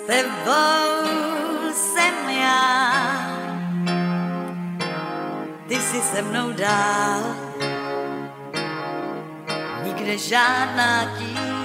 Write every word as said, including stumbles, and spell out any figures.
tebou jsem já, ty jsi se mnou dál, nikde žádná tíň